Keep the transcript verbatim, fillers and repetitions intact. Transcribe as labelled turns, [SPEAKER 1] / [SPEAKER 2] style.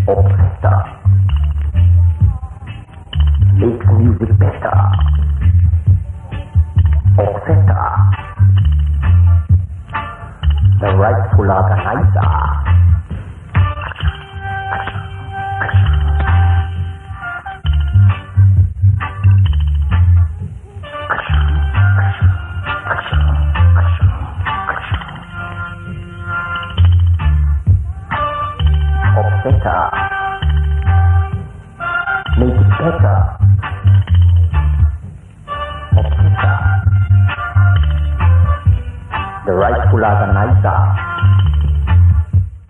[SPEAKER 1] Oppressor. Make music better. Oppressor. The rightful organizer. Oppressor. Make it better.